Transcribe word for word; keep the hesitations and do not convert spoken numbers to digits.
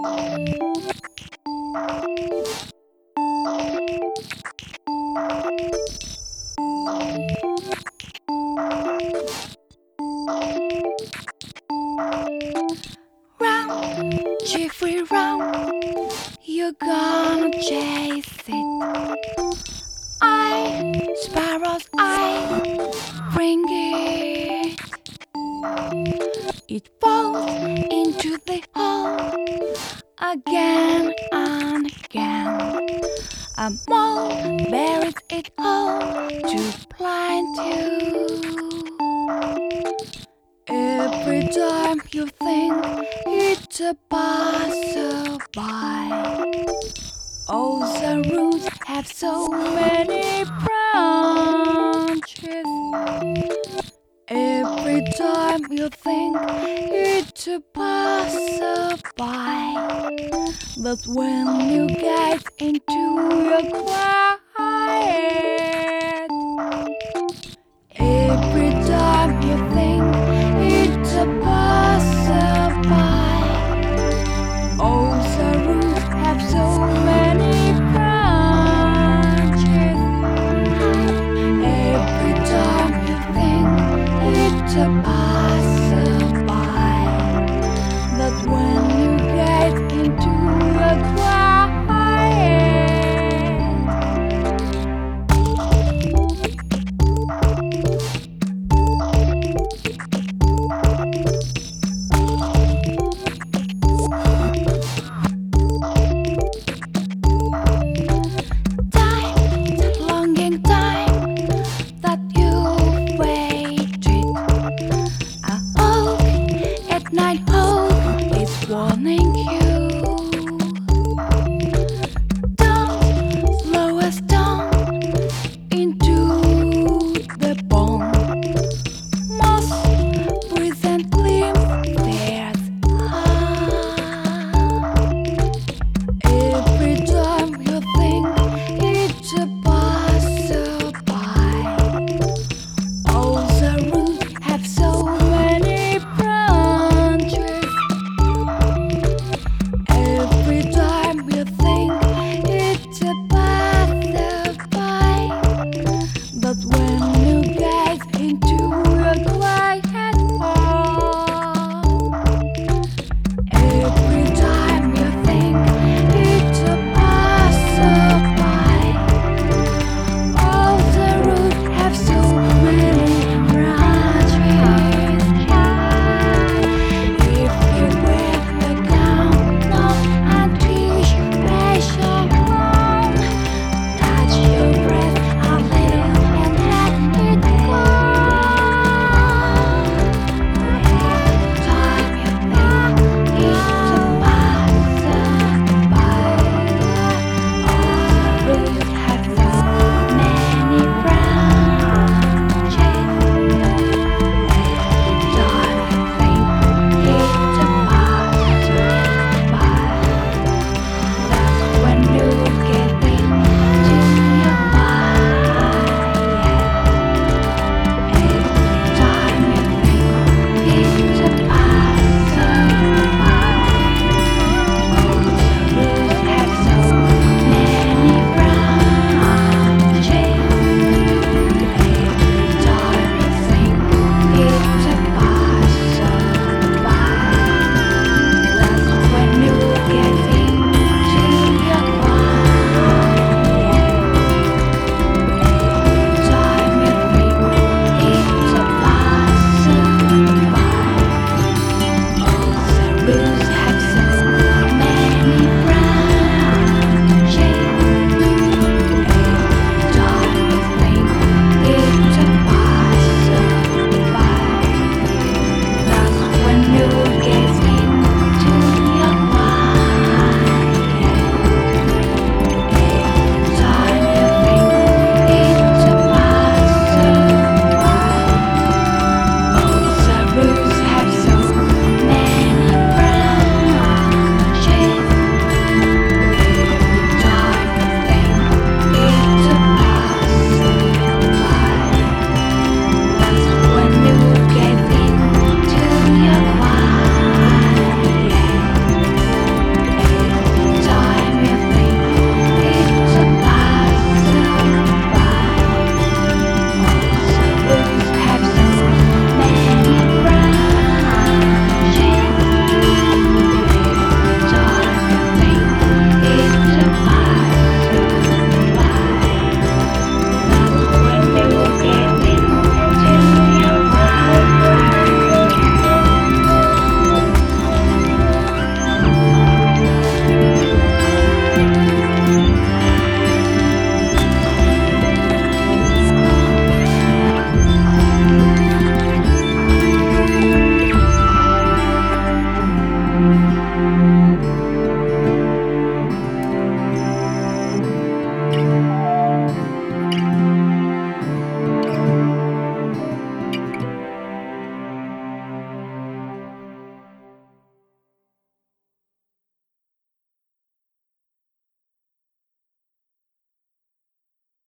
Round, Jeffrey, round, you're gonna chase it. I, sparrows, I bring it. It falls into the hole again and again. A mole buries it all to blind you. Every time you think it's a passerby, all the roots have so many branches. Every time you think it's a passerby, but when you get into your quiet, every time you think it's a passerby, all the roots have so many branches. Every time you think it's a passerby, but when you get into a quiet, time, that longing time that you waited. A hawk at night hawk is warning you.